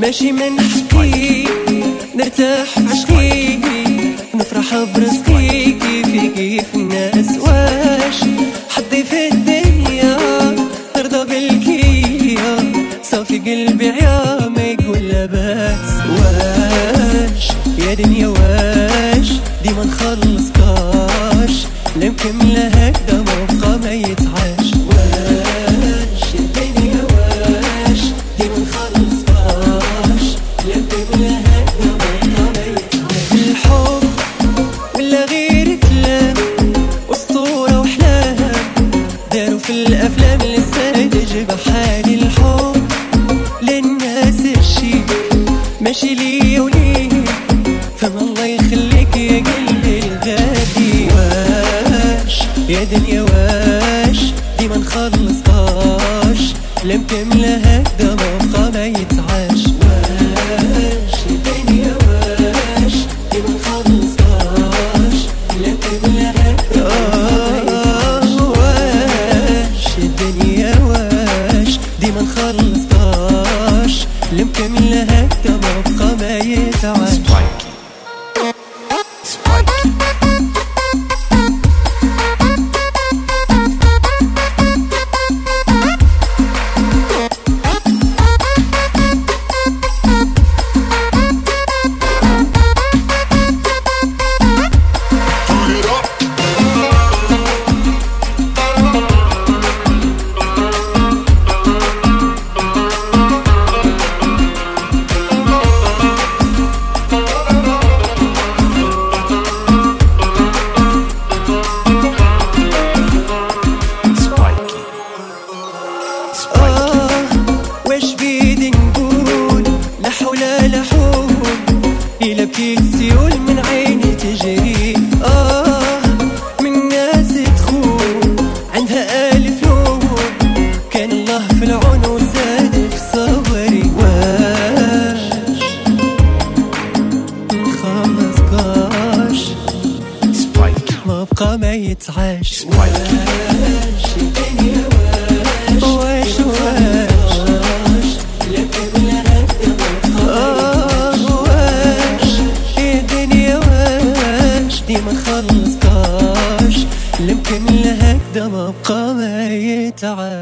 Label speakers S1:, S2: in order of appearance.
S1: ماشي من حقي نرتاح في عشقي، نفرح برزقي كيف الناس. واش حظي في الدنيا نرضى بالكيا، صافي قلبي عيا ما يقول لا باس. واش يا دنيا واش ديما نخلصكاش، لا مكملة هكذا موقع ما يتعاش. واش يا دنيا واش ديما نخلصكاش، لا مكملة هكذا موقع ما يتعاش. الحب ولا غير كلام أسطورة وأحلام، داروا في الأفلام لسه تجيب حالي. الحب للناس الشي ماشي ليا وليك، فما الله يخليك يا قلبي الغالي. واش يا دنيا واش ديما نخلصكاش، لا مكملة هكذا موقع ما يتعاش. واش يا دنيا واش ديما نخلصكاش، لا مكملة هكذا واش يا دنيا واش ديما نخلصكاش، لا مكملة هكذا موقع ما يتعاش. واش بيدي نقول لا حول لا حول، إلا بكيت سيول من عيني تجري. من ناس تخون عندها ألف لون، كان الله في العون وزاد في صبري. واش نخلصكاش ما بقى ما يتعاش. واش الدنيا واش واش لا مكملة هكذا واش يا دنيا واش ديما نخلصكاش، لا مكملة هكذا ما بقى ما يتعاش.